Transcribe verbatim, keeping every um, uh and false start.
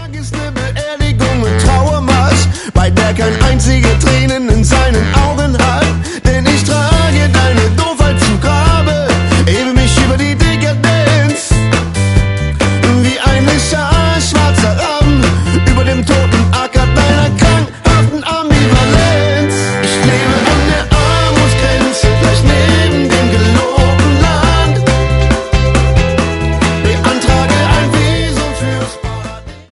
Tag ist eine Beerdigung mit Trauermarsch, bei der kein einziger Tränen in seinen Augen hat.